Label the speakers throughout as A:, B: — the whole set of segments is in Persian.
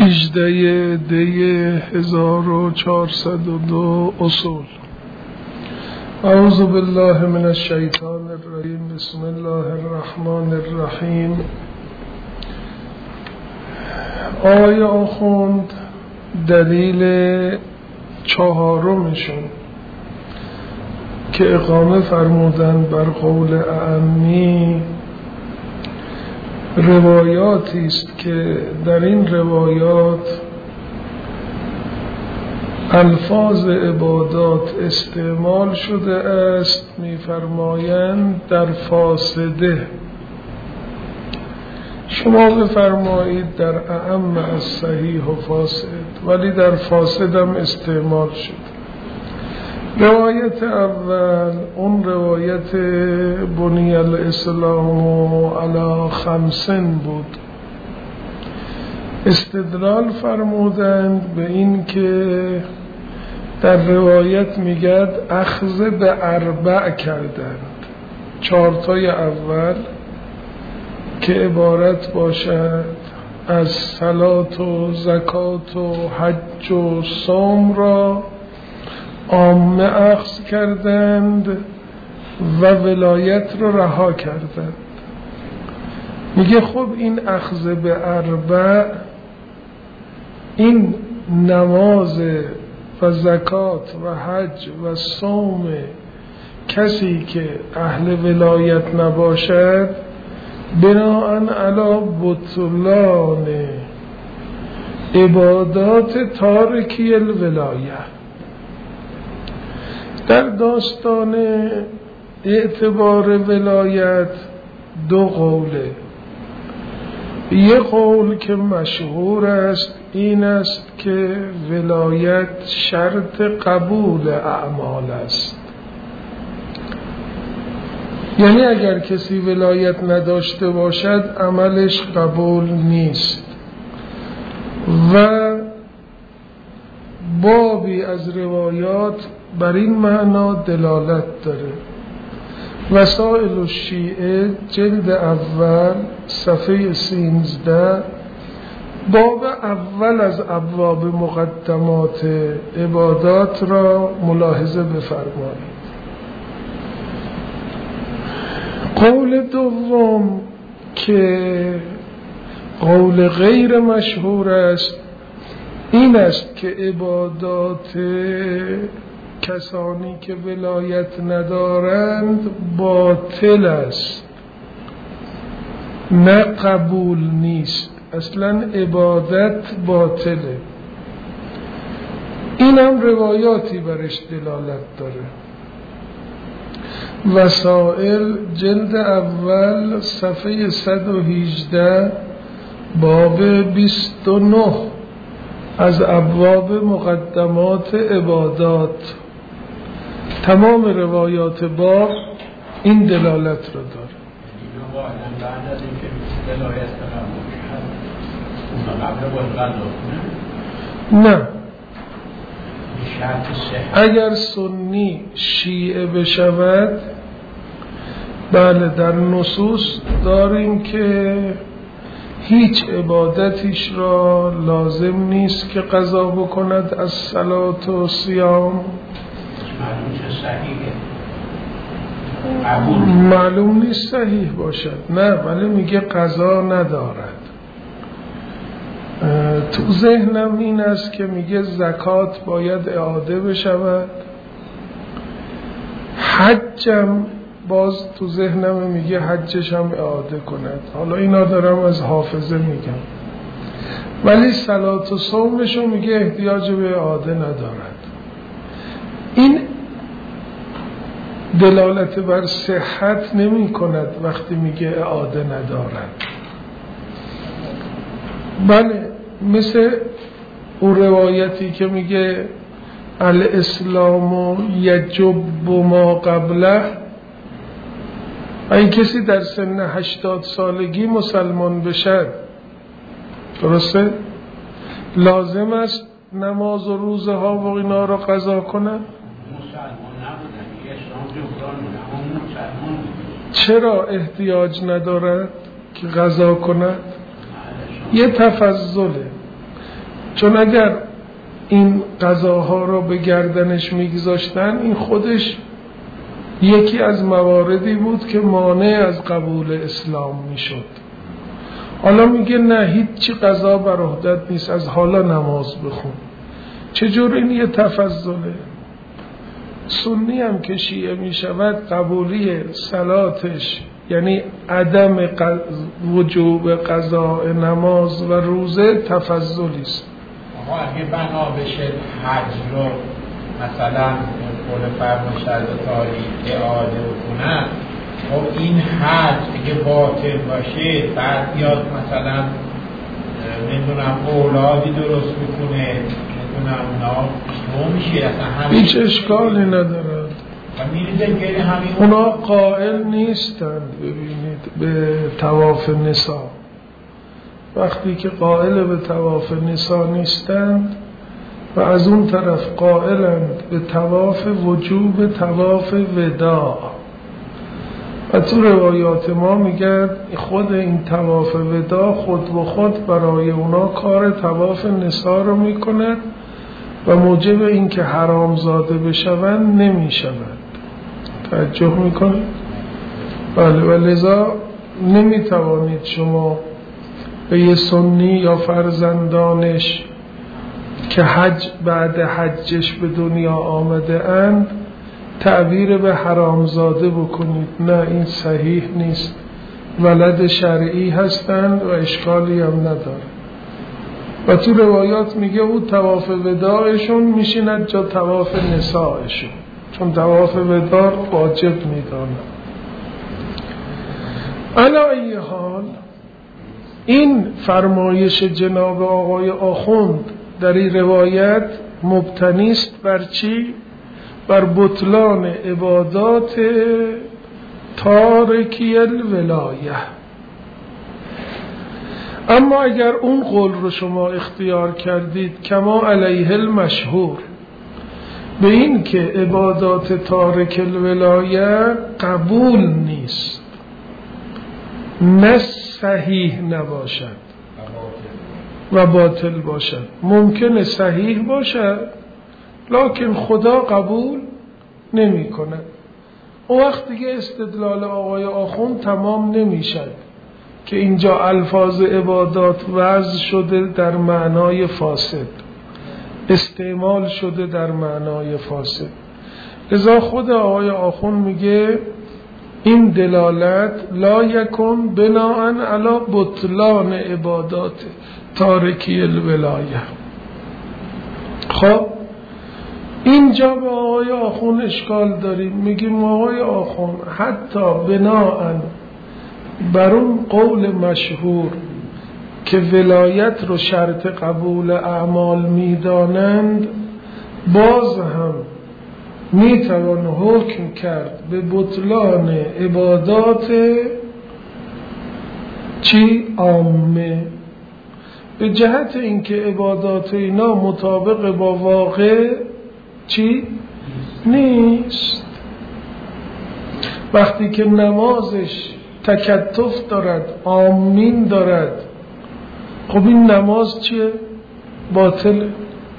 A: 18 دی 1402 اصول. اعوذ بالله من الشیطان الرجیم. بسم الله الرحمن الرحیم. آقای آخوند دلیل چهارمشون که اقامه فرمودن بر قول اعمی روایاتی است که در این روایات الفاظ عبادات استعمال شده است، می‌فرمایند در فاسده. شما بفرمایید در اعم از صحیح و فاسد، ولی در فاسد هم استعمال شده. روایت اول اون روایت بنی الاسلام علی خمسن بود. استدلال فرمودند به این که در روایت میگد اخذ به اربع کردند. چهارتای اول که عبارت باشد از صلات و زکات و حج و صوم را عامه اخذ کردند و ولایت رو رها کردند. میگه خب این اخذ به اربع، این نماز و زکات و حج و صوم کسی که اهل ولایت نباشد بناءً علی بطلان عبادات تارکی الولایه. در داستان اعتبار ولایت دو قوله. یک قول که مشهور است این است که ولایت شرط قبول اعمال است، یعنی اگر کسی ولایت نداشته باشد عملش قبول نیست. و بابی از روایات بر این معنا دلالت داره. وسائل الشیعه جلد اول صفحه 13 باب اول از ابواب مقدمات عبادات را ملاحظه بفرمایید. قول دوم که قول غیر مشهور است این است که عبادات کسانی که ولایت ندارند باطل است، نه قبول نیست، اصلا عبادت باطله. این هم روایاتی برش دلالت داره. وسائل جلد اول صفحه 118 باب 29 از ابواب مقدمات عبادات. تمام روایات باب این دلالت را داره. نه، اگر سنی شیعه بشود بله در نصوص داریم که هیچ عبادتیش را لازم نیست که قضا بکند از صلات و صیام. معلوم نیست صحیح باشد، نه، ولی میگه قضا ندارد. تو ذهنم این است که میگه زکات باید اعاده بشود. حجم باز تو ذهنم میگه حجش هم اعاده کند. حالا اینا دارم از حافظه میگم، ولی صلات و صومشو میگه احتیاج به اعاده ندارد. این دلالت بر صحت نمی کند وقتی میگه اعاده ندارد. بله، مثل اون روایتی که میگه الاسلام یجب ما قبله. این کسی در سن 80 سالگی مسلمان بشد، درسته؟ لازم است نماز و روزه ها و اینا را قضا کنند؟ چرا احتیاج ندارد که قضا کند؟ یه تفضله. چون اگر این قضاها را به گردنش میگذاشتن این خودش یکی از مواردی بود که مانع از قبول اسلام میشد. حالا میگه نه هیچی قضا بر عهدت نیست، از حالا نماز بخون. چجور این یه تفضله؟ سنی هم که شیعه میشود قبولی صلاتش یعنی عدم وجوب قضاء نماز و روزه تفضلی است.
B: آقا اگه بنا بشه حج رو مثلا قول فرمان شرط تاریخ اعاده بکنن، خب این حج اگه باطل باشه بعد بیاد مثلا نمیدونم اولادی درست بکنه، نمیدونم اونا میشه اصلا
A: هیچ اشکالی ندارد. اونا قائل نیستند ببینید به طواف نساء. وقتی که قائل به طواف نساء نیستند و از اون طرف قائلند به طواف وجوب طواف وداع، و تو روایات ما میگن خود این طواف وداع خود و خود برای اونا کار طواف نساء رو میکند و موجب این که حرامزاده بشوند نمیشوند. توجه میکنید؟ بله. و لذا نمیتوانید شما به یه سنی یا فرزندانش که حج بعد حجش به دنیا آمده اند تعبیر به حرامزاده بکنید. نه، این صحیح نیست. ولد شرعی هستند و اشکالی هم نداره. و تو روایات میگه او طواف وداعشون میشیند جا طواف نسائشون، چون طواف وداع واجب میدانند. علی ای حال این فرمایش جناب آقای آخوند در این روایت مبتنی است بر چی؟ بر بطلان عبادات تارکی الولایه. اما اگر اون قول رو شما اختیار کردید کما علیه المشهور، به این که عبادات تارک الولایه قبول نیست، نه صحیح نباشد و باطل باشد، ممکنه صحیح باشد لکن خدا قبول نمی کند، اون وقت دیگه استدلال آقای آخوند تمام نمی شد که اینجا الفاظ عبادات وضع شده در معنای فاسد، استعمال شده در معنای فاسد. لذا خود آقای آخوند میگه این دلالت لا یکن بناءً علی بطلان عبادات تارکی الولایه. خب اینجا به آقای آخوند اشکال داریم، میگیم آقای آخوند حتی بناءً بر اون قول مشهور که ولایت رو شرط قبول اعمال میدانند، باز هم میتوان حکم کرد به بطلان عبادات چی؟ عامه، به جهت اینکه عبادات اینا مطابق با واقع چی؟ نیست. وقتی که نمازش تکتف دارد، آمین دارد، خب این نماز چیه؟ باطله.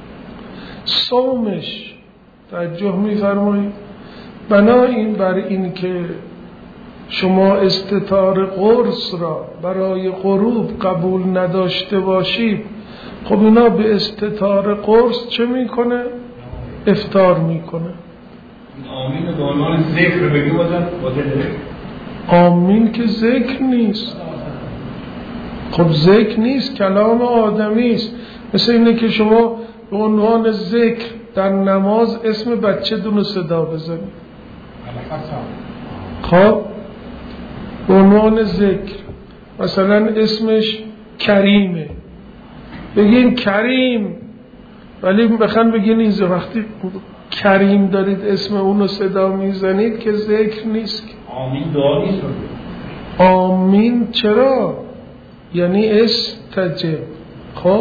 A: صومش توجه می‌فرمایید بنابراین بر این که شما استتار قرص را برای غروب قبول نداشته باشید، خب اینا به استتار قرص چه میکنه؟ افطار میکنه.
C: آمین به عنوان ذکر بگیم باطله.
A: آمین که ذکر نیست. خب ذکر نیست، کلام آدمی است. مثل اینه که شما به عنوان ذکر در نماز اسم بچه دونو صدا بزنید. خب به عنوان ذکر مثلا اسمش کریمه، بگین کریم، ولی بخن بگین این وقتی کریم دارید اسم اونو صدا میزنید که ذکر نیست.
C: آمین دعا نیست.
A: آمین چرا؟ یعنی استجب. خب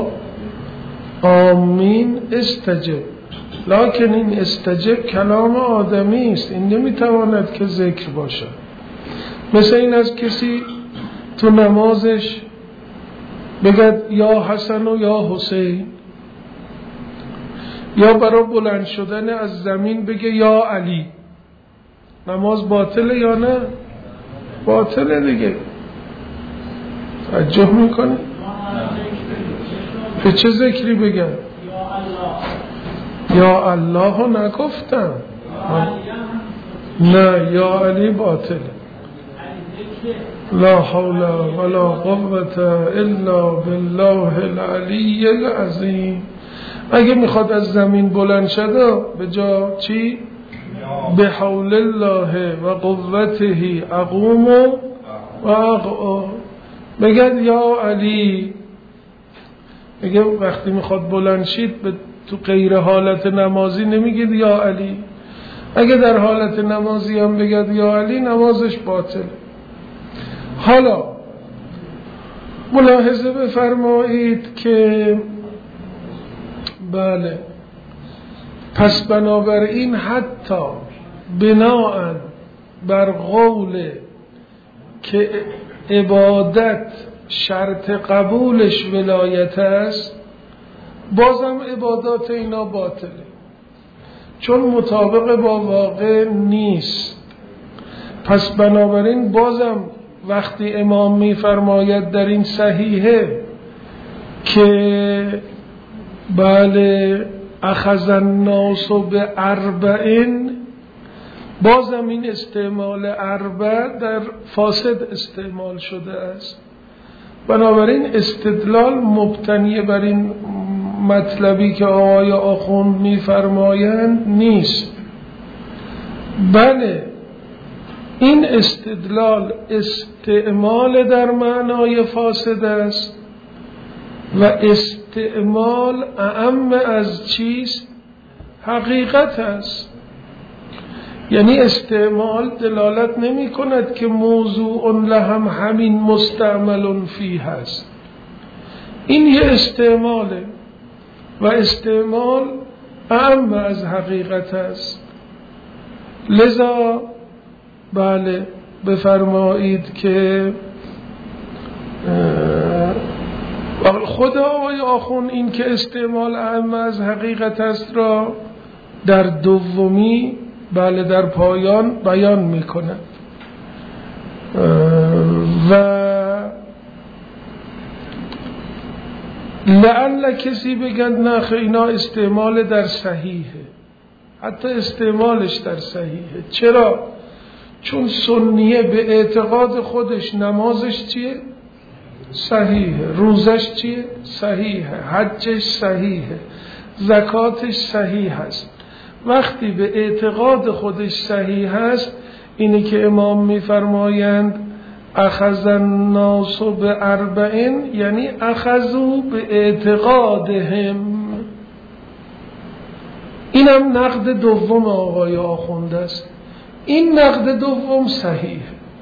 A: آمین استجب، لکن این استجب کلام آدمی است، این نمیتواند که ذکر باشد. مثل این از کسی تو نمازش بگد یا حسن و یا حسین، یا برای بلند شدن از زمین بگه یا علی، نماز باطله یا نه؟ باطله دیگه. توجه میکنه؟ به چه ذکری بگن؟ یا الله ها نگفتن، نه یا علی باطله. لا حول ولا قوة الا بالله العلی العظیم. اگه میخواد از زمین بلند شده به جا چی؟ به حول الله و قوته اقوم و اقعد. بگید یا علی. میگه وقتی میخواد بلند شید تو غیر حالت نمازی نمیگید یا علی. اگه در حالت نمازی هم بگید یا علی نمازش باطل. حالا ملاحظه بفرمایید که بله، پس بنابراین حتی بناء بر قول که عبادت شرط قبولش ولایت است، بازم عبادات اینا باطله، چون مطابق با واقع نیست. پس بنابراین بازم وقتی امام میفرماید در این صحیحه که بله اخذ الناس به اربعین، بازم این استعمال اربع در فاسد استعمال شده است. بنابراین استدلال مبتنی بر این مطلبی که آقای آخوند میفرمایند نیست. بله این استدلال استعمال در معنای فاسد است و استعمال اعم از چیست؟ حقیقت است. یعنی استعمال دلالت نمی کند که موضوع لهم همین مستعمل فیه هست. این یه استعماله و استعمال اعم از حقیقت است. لذا بله بفرمایید که خدا آقای آخوند این که استعمال اعم از حقیقت است را در دومی بله در پایان بیان میکنه و لعل کسی بگن نه اینا استعمال در صحیحه، حتی استعمالش در صحیحه. چرا؟ چون سنیه به اعتقاد خودش نمازش چیه؟ صحیحه. روزش چیه؟ صحیحه. حجش صحیحه. زکاتش صحیح است. وقتی به اعتقاد خودش صحیح است، اینی که امام میفرمایند اخذ الناس به اربعین، یعنی اخذو به اعتقادهم. اینم نقد دوم آقای آخوند است. این نقد دوم صحیح،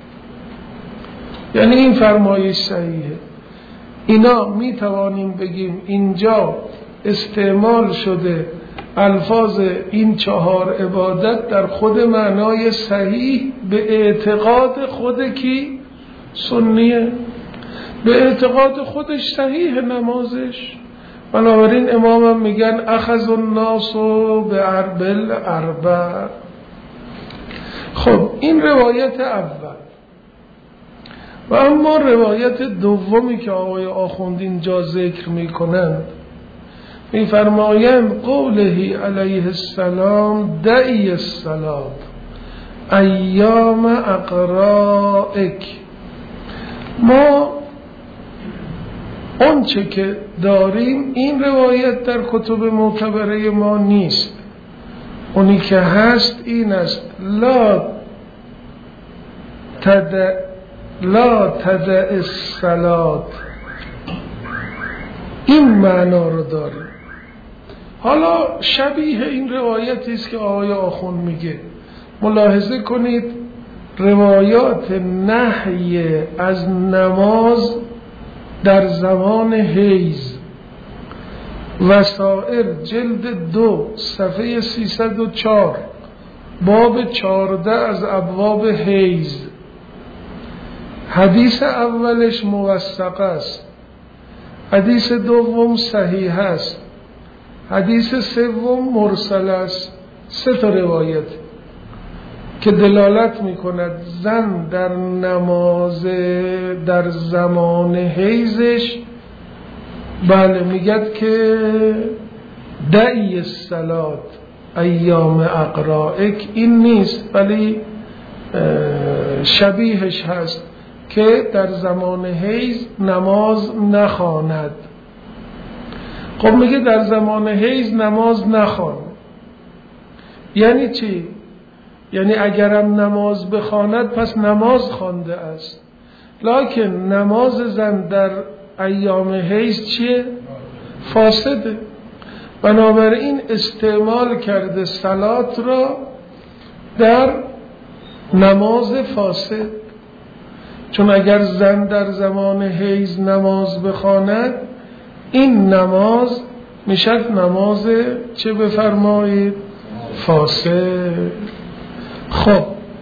A: یعنی این فرمایش صحیحه. اینا می توانیم بگیم اینجا استعمال شده الفاظ این 4 عبادت در خود معنای صحیح به اعتقاد خود کی؟ سنیه. به اعتقاد خودش صحیح نمازش. بنابراین امام هم میگن اخذ الناس به اربل اربع. خب این روایت اول. و اما روایت دومی که آقای آخوند اینجا ذکر میکنند، میفرمایند قوله علیه السلام دعی الصلاة ایام اقرائک. ما اونچه که داریم این روایت در کتب معتبره ما نیست. اونی که هست این است لا تدع الصلاة. این معنا رو داریم. حالا شبیه این روایتی است که آقای آخوند میگه. ملاحظه کنید روایات نهی از نماز در زمان حیض وسائر جلد 2 صفحه 304 باب 14 از ابواب حیض. حدیث اولش موثق است، حدیث دوم صحیح است. حدیث سوم مرسل است، 3 تا روایت که دلالت میکند زن در نماز در زمان حیضش بله میگد که دعی الصلات ایام اقرائک، این نیست ولی شبیهش هست که در زمان حیض نماز نخواند. خب میگه در زمان حیض نماز نخوان، یعنی چی؟ یعنی اگرم نماز بخواند پس نماز خوانده است، لکن نماز زن در ایام حیض چیه؟ فاسده. بنابراین استعمال کرده صلات را در نماز فاسد، چون اگر زن در زمان حیض نماز بخواند این نماز میشد نماز چه بفرمایید؟ فاسد. خب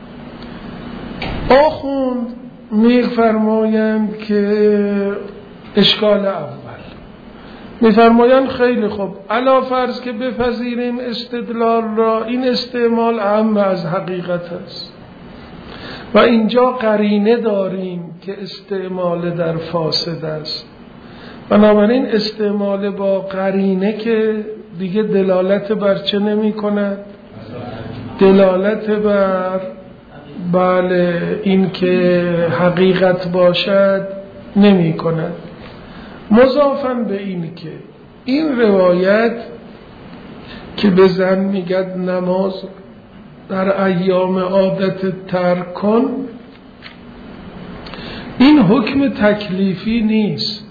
A: آخوند میفرمایند که اشکال اول میفرمایند خیلی خوب، علا فرض که بپذیریم استدلال را، این استعمال اهم از حقیقت است و اینجا قرینه داریم که استعمال در فاسد است. بنابراین استعمال با قرینه که دیگه دلالت بر چه نمی کند؟ دلالت بر بله این که حقیقت باشد نمی کند. مضافاً به این که این روایت که به زن میگد نماز در ایام عادت ترک کن، این حکم تکلیفی نیست،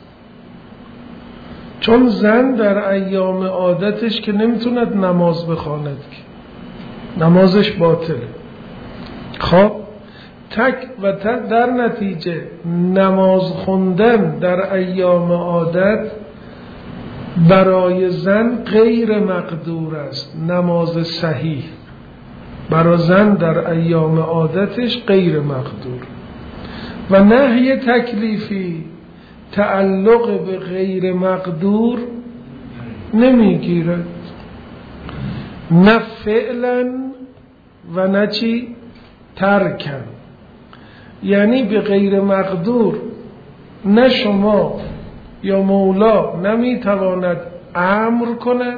A: چون زن در ایام عادتش که نمیتوند نماز بخواند که نمازش باطله. خب در نتیجه نماز خوندن در ایام عادت برای زن غیر مقدور است، نماز صحیح برای زن در ایام عادتش غیر مقدور. و نهی تکلیفی تعلق به غیر مقدور نمیگیرد، نه فعلا و نه چی ترکن. یعنی به غیر مقدور نه شما یا مولا نمیتواند امر کند،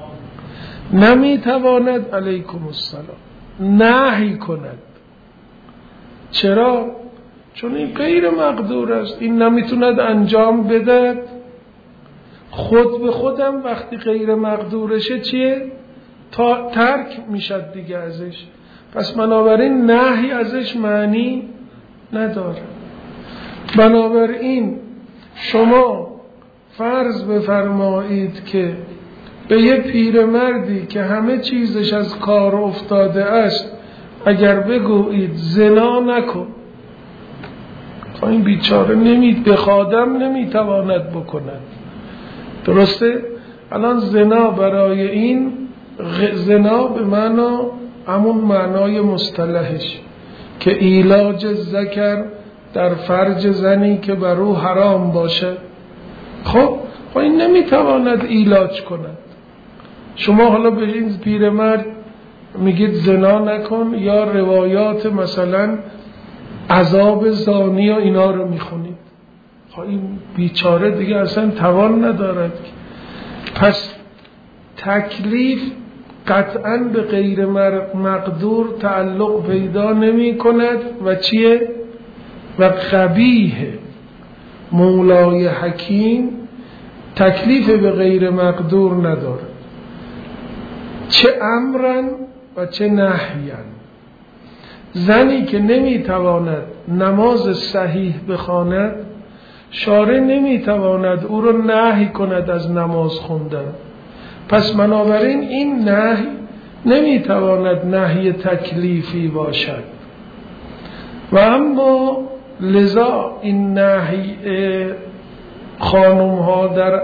A: نمیتواند علیکم السلام نهی کند. چرا؟ چون این غیر مقدور است، این نمیتوند انجام بدهد. خود به خودم وقتی غیر مقدورشه چیه؟ ترک میشد دیگه ازش، پس بنابراین نهی ازش معنی نداره. بنابراین شما فرض بفرمایید که به یه پیرمردی که همه چیزش از کار افتاده است اگر بگویید زنا نکن، این بیچاره بخادم نمیتواند بکند. درسته؟ الان زنا برای این زنا به معنا همون معنای مصطلحش که ایلاج ذکر در فرج زنی که بر او حرام باشه. خب این نمیتواند ایلاج کند. شما حالا به این پیرمرد میگید زنا نکن، یا روایات مثلا عذاب زانی و اینا رو میخونید، این بیچاره دیگه اصلا توان ندارد. پس تکلیف قطعاً به غیر مقدور تعلق پیدا نمی کند و چیه؟ و قبیح مولای حکیم تکلیف به غیر مقدور نداره، چه امرن و چه نهیان. زنی که نمیتواند نماز صحیح بخواند، شارع نمیتواند او رو نهی کند از نماز خوندن، پس بنابراین این نهی نمیتواند نهی تکلیفی باشد. و اما لذا این نهی خانم ها در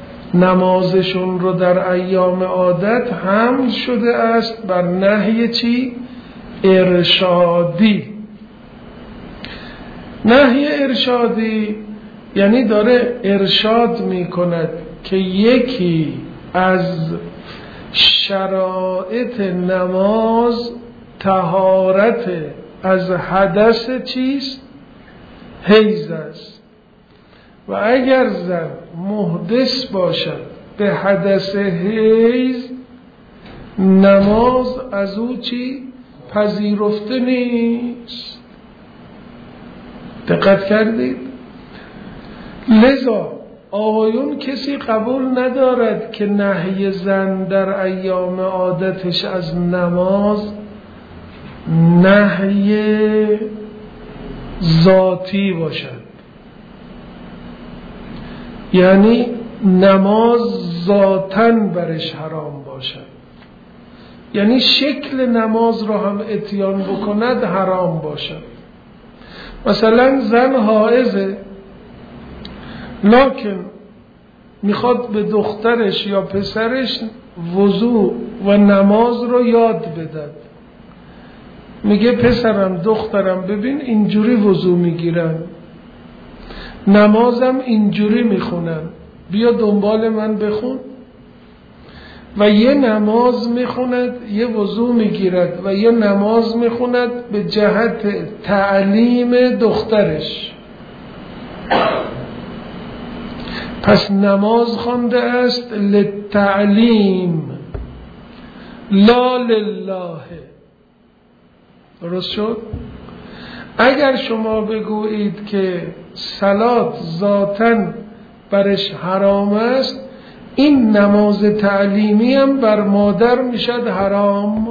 A: نمازشون رو در ایام عادت حمل شده است بر نهی چی؟ ارشادی. نهی ارشادی یعنی داره ارشاد می کند که یکی از شرایط نماز طهارت از حدث چیست؟ حیض است. و اگر زن محدث باشد به حدث حیض، نماز از او چی؟ پذیرفته نیست. دقت کردید؟ لذا آقایون کسی قبول ندارد که نهی زن در ایام عادتش از نماز نهی ذاتی باشد، یعنی نماز ذاتاً برش حرام باشد، یعنی شکل نماز را هم اتیان بکند حرام باشد. مثلا زن حائضه لکن میخواد به دخترش یا پسرش وضو و نماز رو یاد بدد، میگه پسرم دخترم ببین اینجوری وضو میگیرن، نمازم اینجوری میخونن، بیا دنبال من بخون. و یه نماز میخوند، یه وضو میگیرد و یه نماز میخوند به جهت تعلیم دخترش. پس نماز خوانده است للتعلیم لا لله. درست شد؟ اگر شما بگویید که صلات ذاتاً برش حرام است، این نماز تعلیمی هم بر مادر میشد حرام.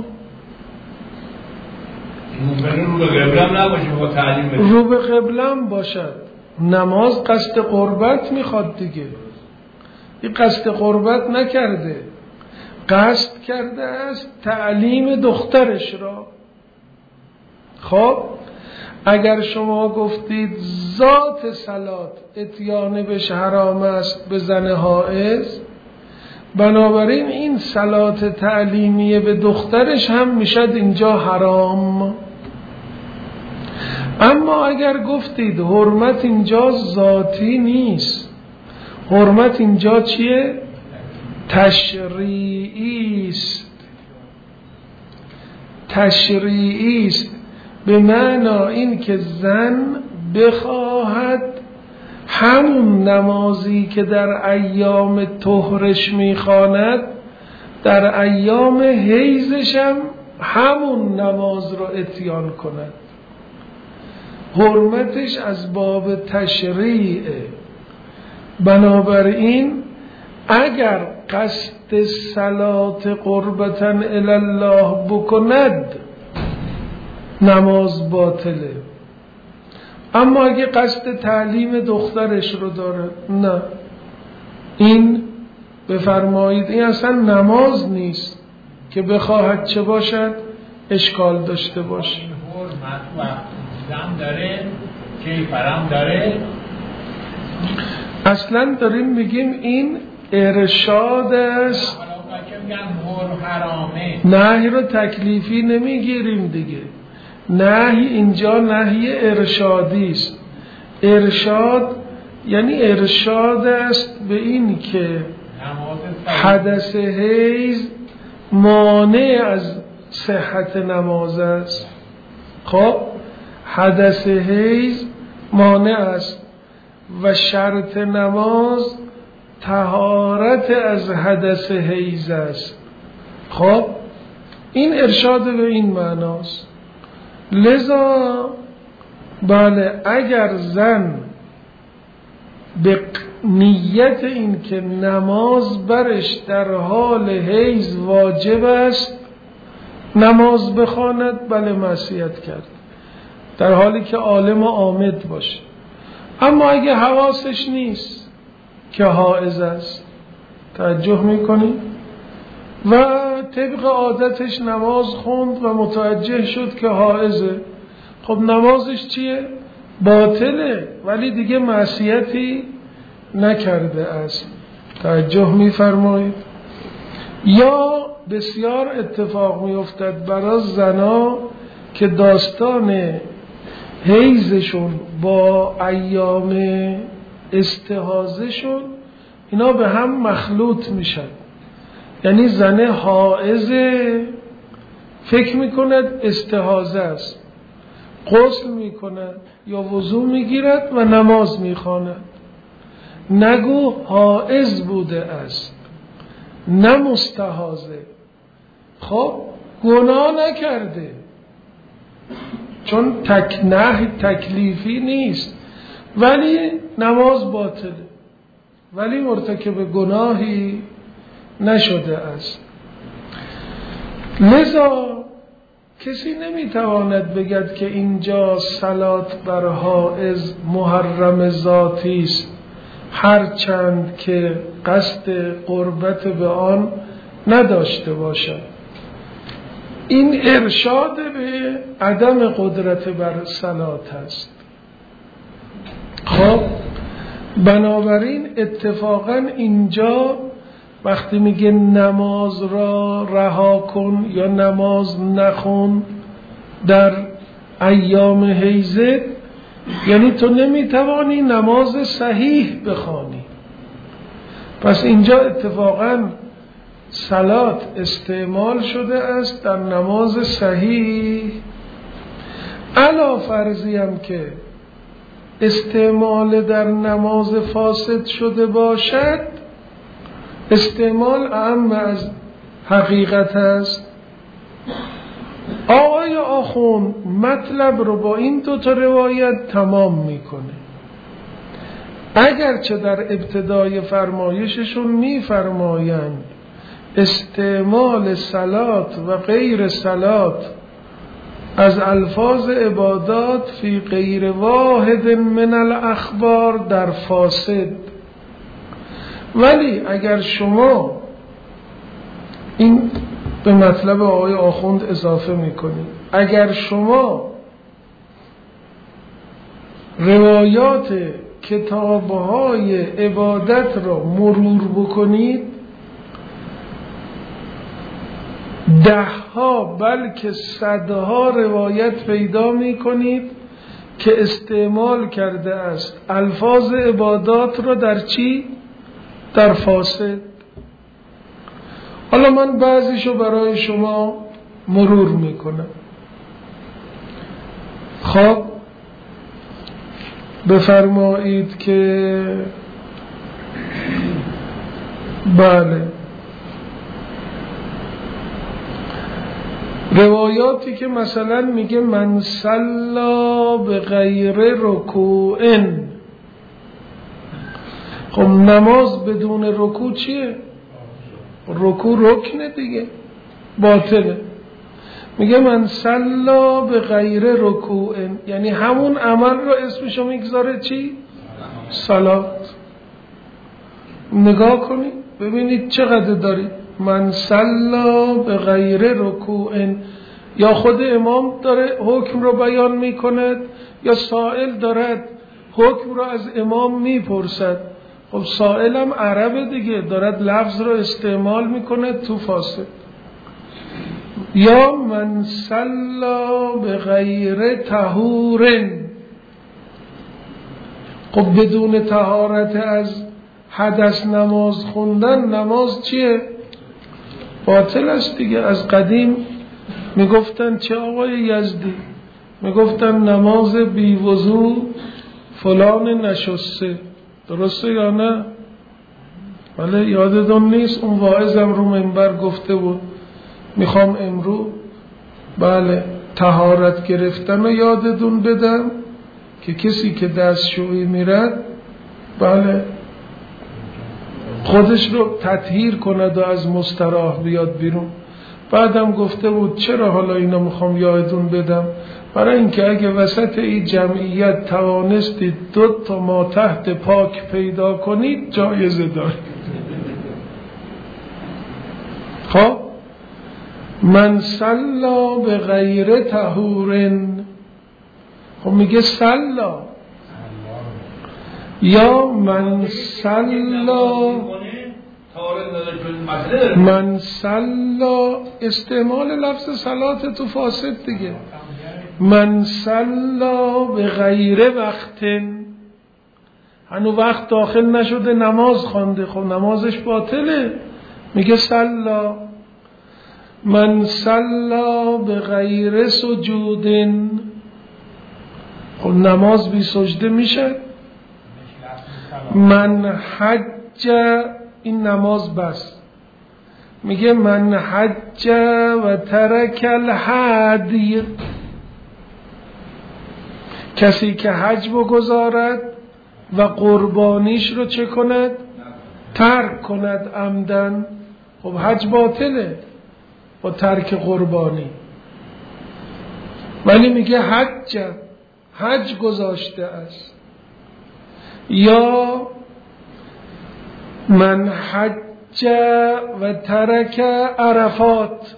C: رو به قبلم نباشه با تعلیم بشه.
A: رو به قبلم باشد. نماز قصد قربت میخواد دیگه، این قصد قربت نکرده، قصد کرده است تعلیم دخترش را. خب اگر شما گفتید ذات صلات اتیان بهش حرام است به زن حائض، بنابراین این صلات تعلیمیه به دخترش هم میشد اینجا حرام. اما اگر گفتید حرمت اینجا ذاتی نیست، حرمت اینجا چیه؟ تشریعی است. تشریعی است به معنا این که زن بخواهد همون نمازی که در ایام طهرش میخواند در ایام حیضش هم همون نماز رو اتیان کند. حرمتش از باب تشریعه. بنابراین اگر قصد صلات قربتاً الی الله بکند نماز باطله. اما اگه قصد تعلیم دخترش رو داره، نه، این بفرمایید این اصلا نماز نیست که بخواهد چه باشد؟ اشکال داشته باشه.
B: حرمت و زم داره، کیفرم داره.
A: اصلا داریم میگیم این ارشاد است. نهی رو تکلیفی نمیگیریم دیگه. نهی اینجا نهی ارشادی است. ارشاد یعنی ارشاد است به این که حدث حیض مانع از صحت نماز است. خب حدث حیض مانع است و شرط نماز طهارت از حدث حیض است. خب این ارشاد به این معناست. لذا بله اگر زن به نیت این که نماز برش در حال حیض واجب است نماز بخواند، بله معصیت کرد، در حالی که عالم و عامد باشه. اما اگه حواسش نیست که حائض است، توجه میکنی؟ و طبق عادتش نماز خوند و متوجه شد که حائضه، خب نمازش چیه؟ باطله، ولی دیگه معصیتی نکرده است. توجه میفرمایید؟ یا بسیار اتفاق میافتد برای زنا که داستان حیضشون با ایام استحاضهشون اینا به هم مخلوط میشن. یعنی زنه حائضه، فکر میکند استحاضه است، غسل میکند یا وضو میگیرد و نماز میخواند. نگو حائض بوده است، نه مستحاضه. خب گناه نکرده، چون نهی تکلیفی نیست، ولی نماز باطله، ولی مرتکب گناهی نشده است. لذا کسی نمیتواند بگد که اینجا صلات بر حائض محرم ذاتی است، هرچند که قصد قربت به آن نداشته باشد. این ارشاد به عدم قدرت بر صلات است. خب بنابراین اتفاقا اینجا وقتی میگه نماز را رها کن یا نماز نخون در ایام حیضت، یعنی تو نمیتوانی نماز صحیح بخوانی. پس اینجا اتفاقا صلات استعمال شده است در نماز صحیح، علا فرضی هم که استعمال در نماز فاسد شده باشد، استعمال اعم از حقیقت است. آقای آخوند مطلب رو با این دو تا روایت تمام میکنه. اگرچه در ابتدای فرمایششون میفرمایند استعمال صلات و غیر صلات از الفاظ عبادات فی غیر واحد من الاخبار در فاسد، ولی اگر شما این به مطلب آقای آخوند اضافه میکنید، اگر شما روایات کتابهای عبادت را مرور بکنید، دهها بلکه صدها روایت پیدا میکنید که استعمال کرده است الفاظ عبادات را در چی؟ در فاسد. حالا من بعضیشو برای شما مرور میکنم. خب بفرمایید که بله، روایاتی که مثلا میگه من صلا به غیر رکوع، خب نماز بدون رکوع چیه؟ رکوع رکنه دیگه، باطله. میگه من صلا به غیر رکوع، یعنی همون عمل رو اسمشو میگذاره چی؟ صلات. نگاه کنید ببینید چقدر دارید. من صلا به غیر رکوع، یا خود امام داره حکم رو بیان میکند یا سائل دارد حکم رو از امام میپرسد. خب سائلم عربه دیگه، دارد لفظ رو استعمال میکنه تو فاسد. یا من صلا به غیر طهور، خب بدون طهارت از حدث نماز خوندن، نماز چیه؟ باطل است دیگه. از قدیم میگفتن چه آقای یزدی؟ میگفتن نماز بی وضو فلان نشسته. درسته یا نه؟ ولی یادتون نیست اون واعظم رو منبر گفته بود میخوام امرو بله طهارت گرفتن رو یادتون بدم که کسی که دستشویی میرد بله خودش رو تطهیر کند و از مستراح بیاد بیرون. بعدم گفته بود چرا حالا اینو میخوام یادتون بدم؟ برای اینکه اگه وسط این جمعیت توانستید 2 تا ما تحت پاک پیدا کنید جایزه دارید. خب من صلا به غیر طهور، خب میگه صلا. یا من صلا استعمال لفظ صلات تو فاسد دیگه. من صلا به غیر وقت، هنو وقت داخل نشده نماز خوانده، خب نمازش باطله. میگه سلا من سلا به غیر سجودن. خب نماز بی سجده میشه؟ من حج، این نماز بس. میگه من حج و ترک الهدی، کسی که حج بگذارد و قربانیش رو چه کند؟ ترک کند عمدن. خب حج باطله با ترک قربانی، ولی میگه حج گذاشته است. یا من حج و ترک عرفات.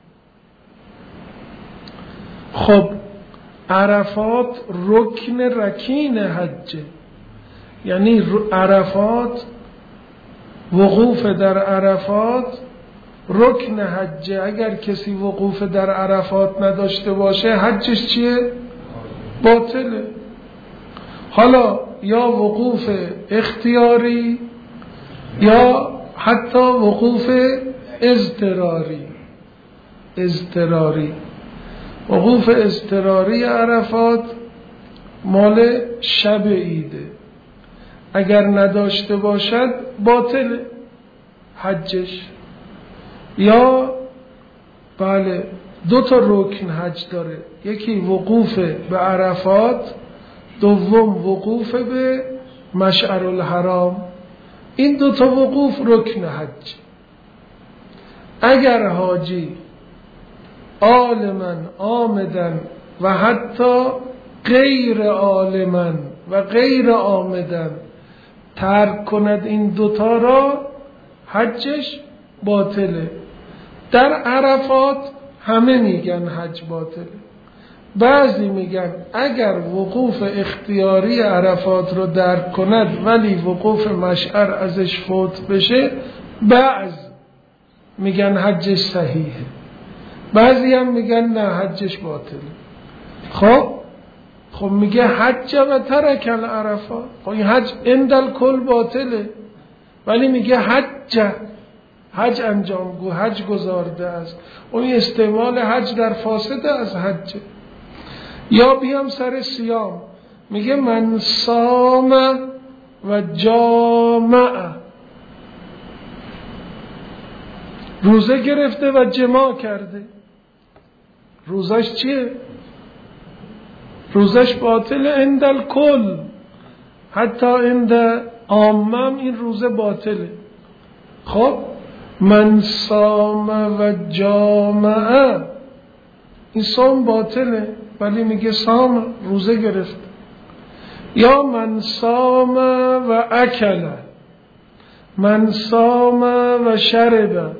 A: خب عرفات رکن رکین حجه، یعنی عرفات، وقوف در عرفات رکن حجه. اگر کسی وقوف در عرفات نداشته باشه حجش چیه؟ باطله. حالا یا وقوف اختیاری یا حتی وقوف اضطراری. وقوف اضطراری عرفات مال شب عیده، اگر نداشته باشد باطل حجش. یا بله 2 رکن حج داره، یکی وقوف به عرفات، دوم وقوف به مشعر الحرام. این 2 وقوف رکن حج. اگر حاجی عالما عامدن و حتی غیر عالما و غیر عامدن ترک کند این 2 را، حجش باطله. در عرفات همه میگن حج باطله، بعضی میگن اگر وقوف اختیاری عرفات رو درک کند ولی وقوف مشعر ازش فوت بشه، بعض میگن حجش صحیحه، بعضی هم میگن نه حجش باطله. خب میگه حج و ترک العرفات. خب این حج اندل کل باطله، ولی میگه حج انجام گو، حج گذارده است. اون استعمال حج در فاسده از حج. یا بیام سر صیام، میگه من صام و جامع، روزه گرفته و جماع کرده، روزش چیه؟ روزش باطل اندل کل، حتی اند عامم این روزه باطله. خب من صام و جامع، این صام باطله ولی میگه صام، روزه گرفت. یا من صام و اکل، من صام و شرب.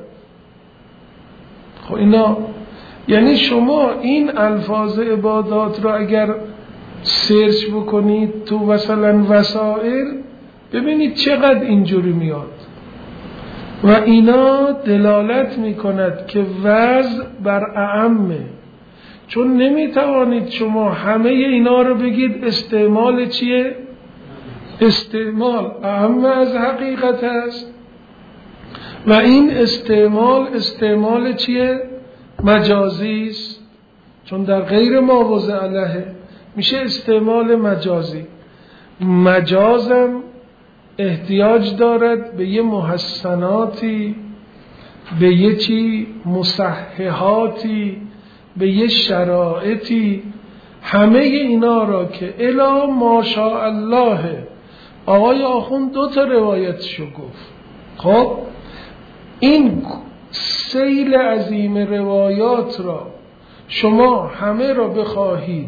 A: خب اینا یعنی شما این الفاظ عبادات را اگر سرچ بکنید تو مثلا وسائل، ببینید چقدر اینجوری میاد و اینا دلالت میکند که وضع بر اعمه. چون نمیتوانید شما همه اینا رو بگید استعمال چیه؟ استعمال اعم از حقیقت است و این استعمال چیه؟ مجازی است، چون در غیر ما وضع علیه میشه استعمال مجازی. مجازم احتیاج دارد به یه محسناتی، به یه چی مصححاتی، به یه شرایطی. همه اینا را که الا ماشاءالله آقای آخوند 2 روایتشو گفت. خب این سیل عظیم روایات را شما همه را بخواهید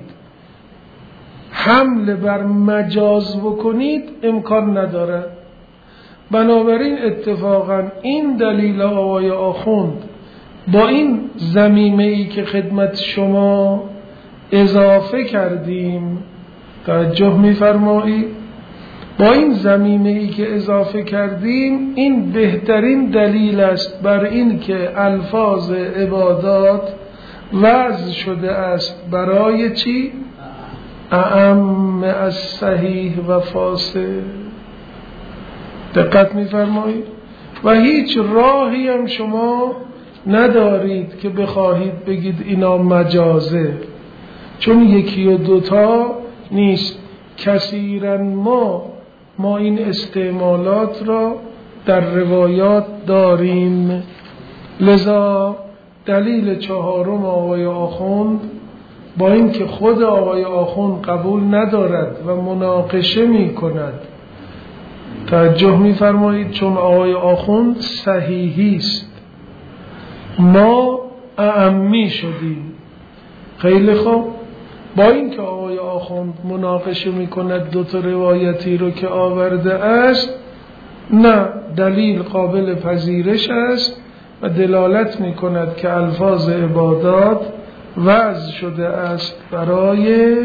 A: حمل بر مجاز بکنید امکان نداره. بنابراین اتفاقا این دلیل آقای آخوند با این ضمیمه‌ای که خدمت شما اضافه کردیم، توجه می‌فرمایید، با این ضمیمه‌ای که اضافه کردیم این بهترین دلیل است بر این که الفاظ عبادات وضع شده است برای چی؟ اعم از صحیح و فاسد. دقت می‌فرمایید؟ و هیچ راهی هم شما ندارید که بخواهید بگید اینا مجازه، چون یکی و دوتا نیست. کثیرا ما این استعمالات را در روایات داریم. لذا دلیل چهارم آقای آخوند، با اینکه خود آقای آخوند قبول ندارد و مناقشه می کند، توجه می فرمایید، چون آقای آخوند صحیحی است، ما اعمی شدیم. خیلی خوب، با اینکه آقای آخوند مناقشه می کند دو تا روایتی رو که آورده است، نه، دلیل قابل پذیرش است و دلالت می کند که الفاظ عبادات وضع شده است برای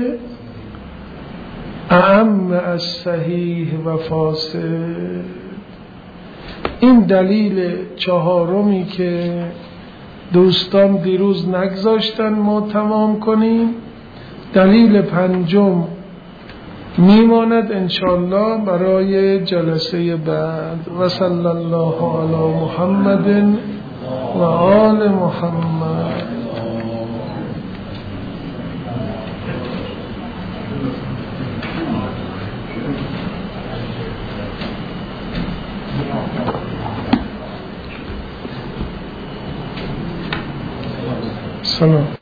A: اعم از صحیح و فاسد. این دلیل چهارمی که دوستان دیروز نگذاشتن ما تمام کنیم. دلیل پنجم میماند انشاءالله برای جلسه بعد. و صلی الله علی محمد و آل محمد. سلام.